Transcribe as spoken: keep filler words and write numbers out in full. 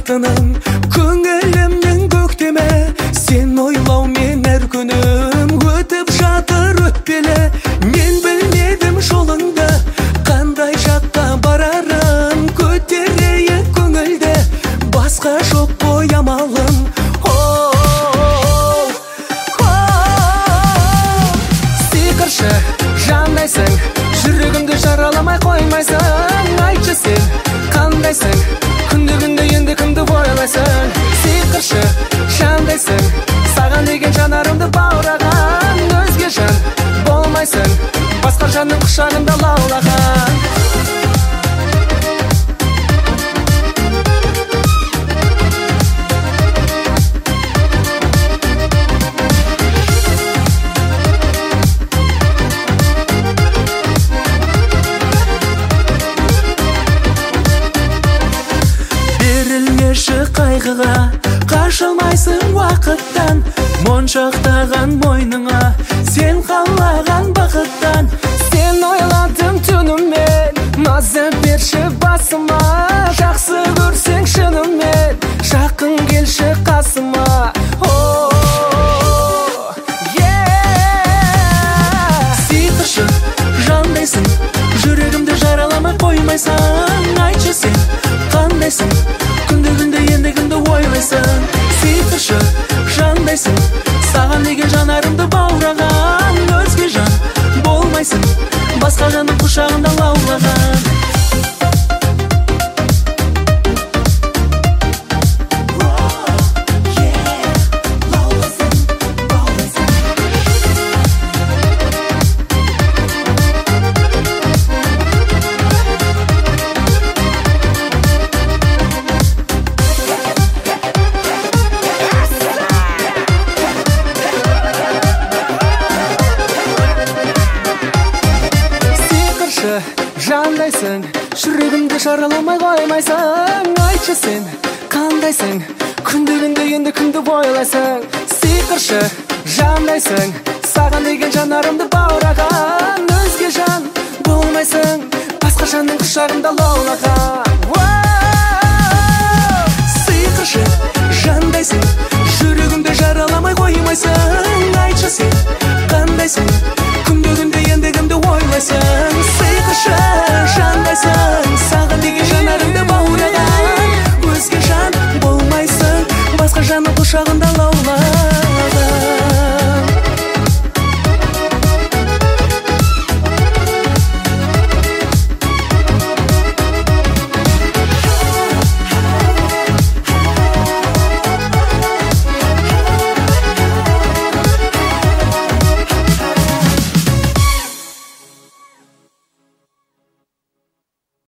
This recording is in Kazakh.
алтыным, көңілімнің көктеме. Сен ойлаумен әр күнім өтіп жатыр өтпелі. Мен білмедім жолыңды, қандай жаққа барарын. Көтерейік көңілді, басқа жоқ қой амалым. Сиқыршы жандайсың, жүрегімді жараламай қоймайсың. Айтшы сен қандайсың, күнді-күнді енді кімді ойлайсың. Сиқыршы жандайсың, саған деген жанарымды баураған. Өзге жан болмайсың, басқа жанның құшағында лаулаған. Берілмеші қайғыға, қашылмайсың уақыттан. Моншақтаған мойныңа, сен қалаған бақыттан. Сен ойладың түнімен, маза берші басыма. Жақсы көрсең шынымен, жақын келші қасыма. Сиқыршы жандайсың, жүрегімді жараламай қоймайсың. Айтшы сен қандайсың, күнді-күнді енді кімді ойлайсың. Сиқыршы жандайсың, саған деген жанарымды баураған. Өзге жан болмайсың, басқа жанның құшағында лаулаған. Жандайсың, жүрегімді жараламай қоймайсың. Айтшы сен қандайсың, күнді-күнді енді кімді ойлайсың. Сиқыршы жандайсың, саған деген жанарымды баураған. Өзге жан болмайсың, басқа жанның құшағында лаулаған. Сиқыршы жандайсың, жүрегімді жараламай қоймайсың. Айтшы сен қандайсың, күнді-күнді енді кімді ойлайсың. Сиқыршы жандайсың, саған деген жанарымды баураған. Өзге жан болмайсың, басқа жанның құшағында лаулаған.